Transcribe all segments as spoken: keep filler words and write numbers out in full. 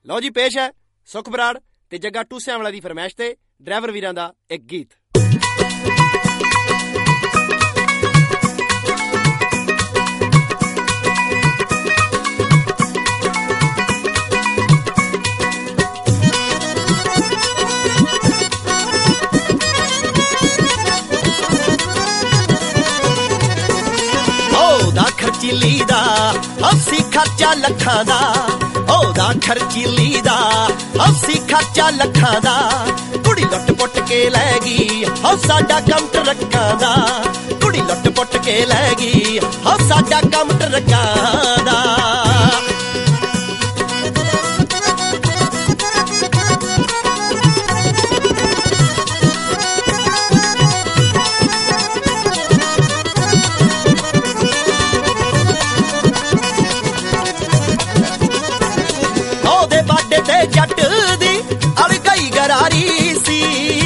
ਲਓ ਜੀ, ਪੇਸ਼ ਹੈ ਸੁਖ ਬਰਾੜ ਤੇ ਜੱਗਾ ਟੂਸਿਆਂ ਵਾਲਾ ਦੀ ਫਰਮਾਇਸ਼ ਤੇ ਡਰਾਈਵਰ ਵੀਰਾਂ ਦਾ ਇੱਕ ਗੀਤ। ਉਹਦਾ ਖਰਚੀਲੀ ਦਾ ਹੱਸੀ ਖਰਚਾ ਲੱਖਾਂ ਦਾ, ਉਹਦਾ ਖਰਚੀਲੀ ਦਾ ਹੱਸੀ ਖਰਚਾ ਲੱਖਾਂ ਦਾ, ਕੁੜੀ ਲੁੱਟ ਪੁੱਟ ਕੇ ਲੈ ਗਈ ਹੋ ਸਾਡਾ ਕੰਮ ਟਰੱਕਾਂ ਦਾ, ਕੁੜੀ ਲੁੱਟ ਪੁੱਟ ਕੇ ਲੈ ਗਈ ਹੋ ਸਾਡਾ ਕੰਮ ਟਰੱਕਾਂ ਦਾ। ਤੇ ਜੱਟ ਦੀ ਅੜ ਗਈ ਗਰਾਰੀ ਸੀ,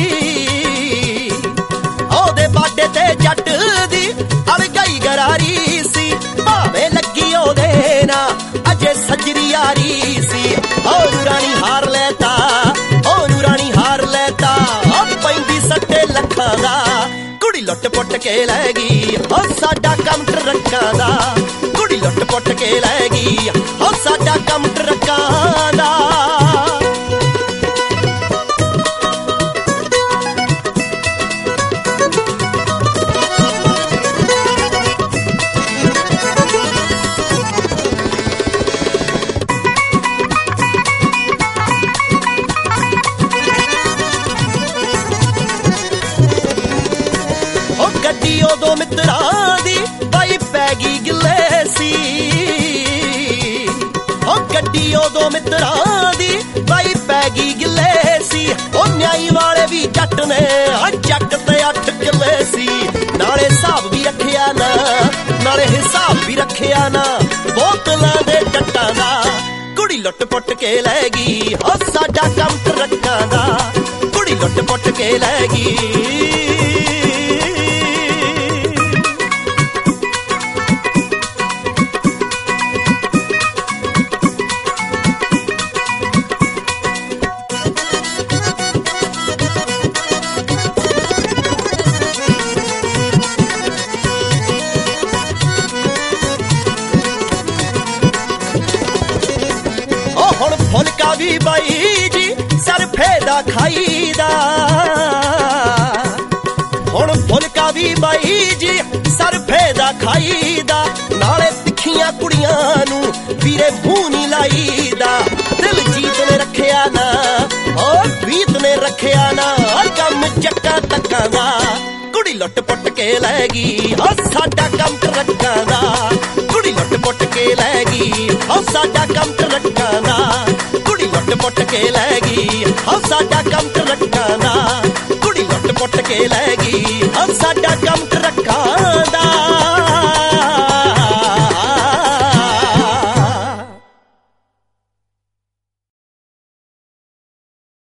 ਉਹਦੇ ਬਾਡੇ ਤੇ ਜੱਟ ਦੀ ਅੜ ਗਈ ਗਰਾਰੀ ਸੀ, ਭਾਵੇਂ ਲੱਗੀ ਉਹਦੇ ਨਾਲ ਅਜੇ ਸੱਜਰੀ ਯਾਰੀ ਸੀ। ਉਹਨੂੰ ਰਾਣੀ ਹਾਰ ਲੈਤਾ, ਉਹਨੂੰ ਰਾਣੀ ਹਾਰ ਲੈਤਾ, ਉਹ ਪੈਂਦੀ ਸੱਟੇ ਲੱਖਾਂ ਦਾ, ਕੁੜੀ ਲੁੱਟ ਪੁੱਟ ਕੇ ਲੈ ਗਈ ਉਹ ਸਾਡਾ ਕੰਮ ਟਰੱਕਾਂ ਦਾ, ਕੁੜੀ ਲੁੱਟ ਪੁੱਟ ਕੇ ਲੈ ਗਈ ਉਹ ਸਾਡਾ ਕੰਮ ਟਰੱਕਾਂ ਦਾ। ਗੱਡੀ ਉਦੋਂ ਮਿੱਤਰਾਂ ਦੀ ਬਾਈ ਪੈ ਗਈ ਗਿੱਲੇ ਸੀ, ਉਹ ਗੱਡੀ ਉਦੋਂ ਮਿੱਤਰਾਂ ਦੀ ਬਾਈ ਪੈ ਗਈ ਗਿੱਲੇ ਸੀ, ਉਹ ਨਿਆਈ ਵਾਲੇ ਵੀ ਜੱਟ ਨੇ ਆ ਚੱਕ ਤੇ ਅੱਠ ਕਿੱਲੇ ਸੀ, ਨਾਲੇ ਹਿਸਾਬ ਵੀ ਰੱਖਿਆ ਨਾ, ਨਾਲੇ ਹਿਸਾਬ ਵੀ ਰੱਖਿਆ ਨਾ, ਬੋਤਲਾਂ ਦੇ ਜੱਟਾਂ ਦਾ, ਕੁੜੀ ਲੁੱਟ ਪੁੱਟ ਕੇ ਲੈ ਗਈ ਉਹ ਸਾਡਾ ਕੰਮ ਟਰੱਕਾਂ ਦਾ, ਕੁੜੀ ਲੁੱਟ ਪੁੱਟ ਕੇ ਲੈ ਗਈ। ਹੁਣ ਫੁਲਕਾ ਵੀ ਬਾਈ ਜੀ ਸਰਫੇ ਦਾ ਖਾਈਦਾ, ਹੁਣ ਫੁਲਕਾ ਵੀ ਬਾਈ ਜੀ ਸਰਫੇ ਦਾ ਖਾਈਦਾ, ਨਾਲੇ ਤਿੱਖੀਆਂ ਕੁੜੀਆਂ ਨੂੰ ਵੀਰੇ ਮੂੰਹ ਨੀ ਲਾਈਦਾ, ਦਿਲਜੀਤ ਨੇ ਰੱਖਿਆ ਨਾ ਉਹ ਪ੍ਰੀਤ ਨੇ ਰੱਖਿਆ ਨਾ, ਕੰਮ ਚੱਕਾ ਤੱਕਾਂ ਦਾ, ਕੁੜੀ ਲੁੱਟ ਪੁੱਟ ਕੇ ਲੈ ਗਈ ਉਹ ਸਾਡਾ ਕੰਮ ਟਰੱਕਾਂ ਦਾ, ਕੁੜੀ ਲੁੱਟ ਪੁੱਟ ਕੇ ਲੈ ਗਈ ਉਹ ਸਾਡਾ ਕੰਮ ਟਰੱਕਾਂ ਦਾ, ਕੁੜੀ ਲੁੱਟ ਪੁੱਟ ਕੇ ਲੈ ਗਈ ਉਹ ਸਾਡਾ ਕੰਮ ਟਰੱਕਾਂ ਦਾ, ਕੁੜੀ ਲੁੱਟ ਪੁੱਟ ਕੇ ਲੈ ਗਈ ਉਹ ਸਾਡਾ ਕੰਮ